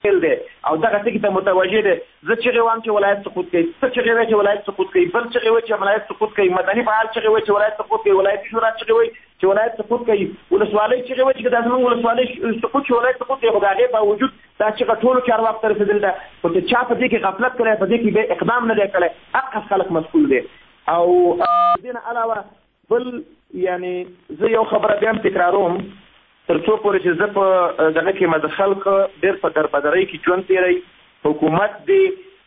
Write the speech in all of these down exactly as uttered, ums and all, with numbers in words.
ده او دغه ټکی ته متوجه ده. زه چې غواړم چې ولایت سقوط کوي، څه چې غواړي چې ولایت سقوط کوي، بل چې غواړي چې ولایت سقوط کوي، مدني فعال چې غواړي چې ولایت سقوط کوي، ولایتي شورا چې غواړي چې ولایت سقوط کوي، ولسوالۍ چې غواړي چې د زموږ ولسوالۍ سقوط شي ولایت سقوط کوي. خو د هغې باوجود دا چې ټولو چارواکو ته رسېدل ده، خو چې چا په دې کې غفلت کړی، په دې کې به اقدام نه دی کړی، هغه خلک مسؤل دی. او دې نه علاوه بل یعنی زه یو خبره بیا هم تکراروم، تر څو پورې چې زه په دغه کې مد خلق ډېر په دربدرۍ کې ژوند تېروي، حکومت دې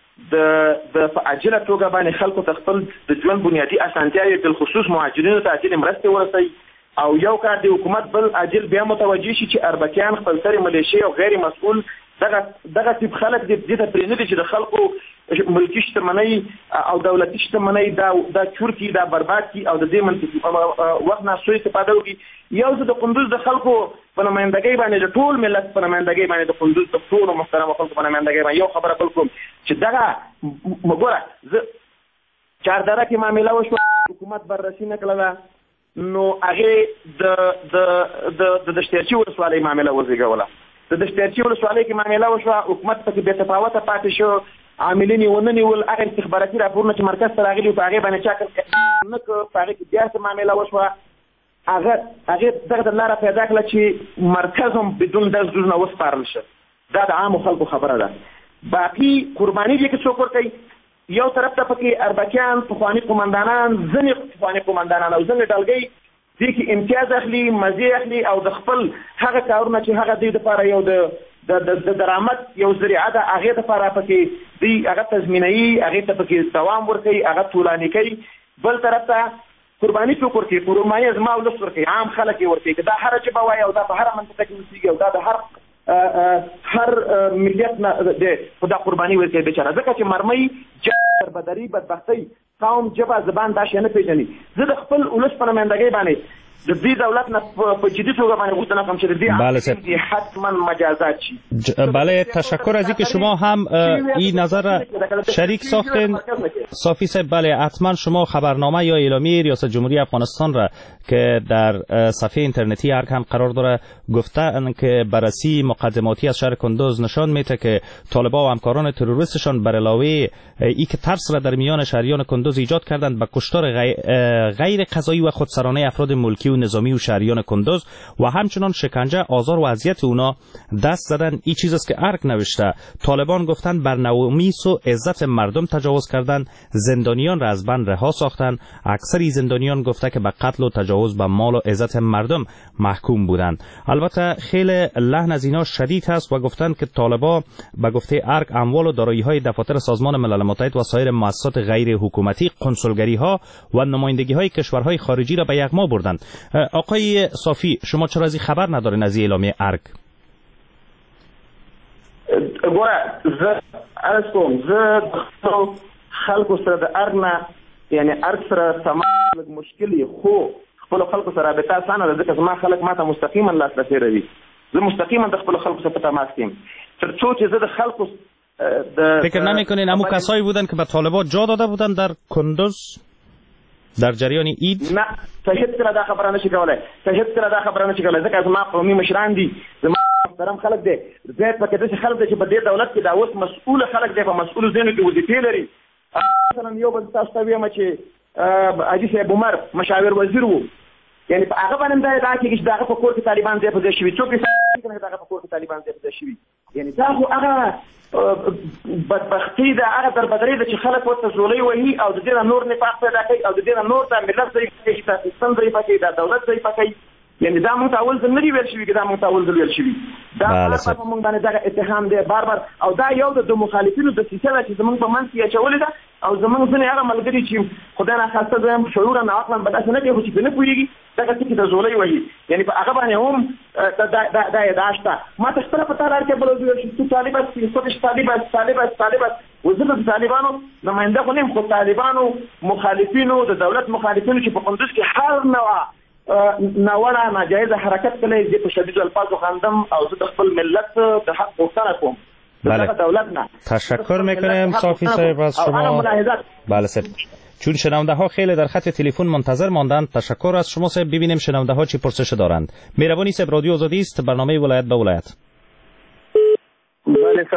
د د په عاجله توګه باندې خلکو ته خپل د ژوند بنیادي اسانتیاوې بالخصوص مهاجرینو ته عاجلې مرستې ورسوي. او یو کار د حکومت بل عاجل بیا متوجه شي چې اربکیان خپلسري ملیشې او غیر مسؤل دغه دغه تیپ خلک دې ته پرې نه دي چې د خلکو ملکي شتمنۍ او دولتي شتمنۍ دا دا چور کړي، دا برباد کړي او د دې منطقي وخت نه سوء استفاده وکړي. یو څه د قندوز د خلکو په نمایندګۍ باندې د ټول ملت په نمایندګۍ باندې د قندوز د ټولو محترمو خلکو په نمایندګۍ باندې یو خبره بل کوم چې دغه وګوره زه چاردره کې معامله وشوه، حکومت بررسي نه کړله، نو هغې د د د دشتیرچي ولسوالۍ معامله وزېږوله. د دشتیرچي ولسوالۍ کې معامله وشوه، حکومت پکې بې تفاوته پاتې شو، عاملین یې ونه نیول. هغه استخباراتي راپورونه چې مرکز ته راغلي په هغې باندې چا کړ نه کړ، په هغې کې بیا څه معامله وشوه. هغه هغې دغه د لاره پیدا کړه چې مرکز هم بدون دزدونه وسپارل شي. دا د عامو خلکو خبره ده. باقي قرباني دې کې څوک ورکوي؟ یو طرف ته پکې اربکیان، پخواني قمندانان، ځینې پخواني قمندانان او ځینې ډلګۍ دې کې امتیاز اخلي، مزې اخلي او د خپل هغه کارونه چې هغه دوی دپاره یو د د درآمد یو ذریعه ده، هغې دپاره پکې دوی هغه تضمینوي، هغې ته پکې دوام ورکوي، هغه طولاني کوي. بل طرف ته قرباني څوک ورکوي؟ قرباني زما ولس ورکوي، عام خلک یې ورکوي. که دا هره ژبه وایي او دا په هره منطقه کې اوسېږي او دا د هر هر ملیت نه دی، خو دا قرباني ورکوي بېچاره. ځکه چې مرمۍ دربدري، بدبختۍ، قوم، ژبه، زبان دا شی نه پېژني. زه د خپل ولس په نمایندګۍ باندې د دې دولت نه په جدی توګه باندې غوښتنه کوم چې د دې حتما مجازات شي. بله، تشکر از اینکه شما هم این نظر را شریک ساختین صافی صاحب. بله، حتما شما خبرنامه یا اعلامیه ریاست جمهوری افغانستان را که در صفحه اینترنتی ارگ هم قرار داره گفتن که بررسی مقدماتی از شهر کندوز نشان میده که طالبان و همکاران تروریستشان بر علاوه ای که ترس را در میان شهریان کندوز ایجاد کردند، به کشتار غیر قضایی و خودسرانه افراد ملکی و نظامی و شهریان کندوز و همچنان شکنجه، آزار و اذیت اونا دست زدن. این چیز است که ارگ نوشته. طالبان گفتن بر نومیس و عزت مردم تجاوز کردن، زندانیان را از بند رها ساختن. اکثری زندانیان گفته که به قتل و تجاوز به مال و عزت مردم محکوم بودند. البته خیلی لحن از اینا شدید هست و گفتن که طالبان به گفته ارگ اموال و دارایی‌های دفاتر سازمان ملل متحد و سایر مؤسسات غیر حکومتی، کنسولگری‌ها و نمایندگی‌های کشورهای خارجی را به یغما بردند. آقای صافی، شما چرا از این خبر ندارین از این اعلامیه ارگ؟ ګوره زه عرض کوم، زه د خلکو سره د ارګ نه یعنی ارګ سره تمام لږ مشکل یې، خو خپلو خلکو سره رابطه اسانه ده، ځکه زما خلک ما ته مستقیما لاسرسی لري. زه مستقیما د خپلو خلکو سره په تماس کې یم. تر څو چې زه د خلکو فکر نمی‌کنین همون کسایی بودن که به طالبان جا داده بودن در کندوز در جریان اید؟ نه، صحیح کله دا خبره نشي کولای، صحیح کله دا خبره نشي کولای، ځکه زما قومي مشران دي، زما محترم خلک دي، زیات پکې داسې خلک دي چې په دې دولت کې دا اوس مسؤل خلک دي، په مسؤل ځینو کې وظیفې لري. مثلا یو بل تاسو ته وایم چې حاجي صاحب عمر مشاور وزیر وو، یعنی په هغه باندې دا دا کې چې داغه په کور کې طالبان ځای په ځای شوي، څوک یې څنګه داغه په کور کې طالبان ځای په ځای شوي، یعنی دا خو هغه بدبختي ده، هغه دربدري ده چې خلک ورته زولۍ وهي او د دې نه نور نفاق پیدا کوي او د دې نه نور دا ملت ضعیفه کوي، دا سیستم ضعیفه کوي، دا دولت ضعیفه کوي. یعنی دا مونږ ته اول ځل نه دي ویل شوي، دا مونږ ته اول ځل ویل شوي. دا بار بار په مونږ باندې دغه اتهام دی بار بار، او دا یو د مخالفینو دسیسه ده چې زمونږ په منځ کې اچولې ده، او زمونږ ځینې هغه ملګري چې خدای ناخواسته دویم شعورا عقلا به داسې نه کوي، خو چې پرې نه پوهېږي دغه ټکي ته زولۍ وهي، یعنی په هغه باندې هم دا ادعا شته. ما ته خپله په تا لار کې بل وویل چې تو طالب هستې، څوک چې طالب هست طالب هست طالب هست، زه د طالبانو نماینده خو نه یم، خو طالبانو مخالفینو د دولت مخالفینو چې په کندوز کې هر نوع ناوړه ناجایزه حرکت کړی، زه په شدیدو الفاظو خواندم او زه د خپل ملت د حق غوښتنه کوم. بله، تشکر میکنم صافی صاحب از شما. بله صاحب، چون شنونده ها خیلی در خط تلفن منتظر ماندند، تشکر از شما صاحب. ببینیم شنونده ها چی پرسش دارند. مهربانی صاحب، رادیو آزادی است، برنامه ولایت به ولایت. بله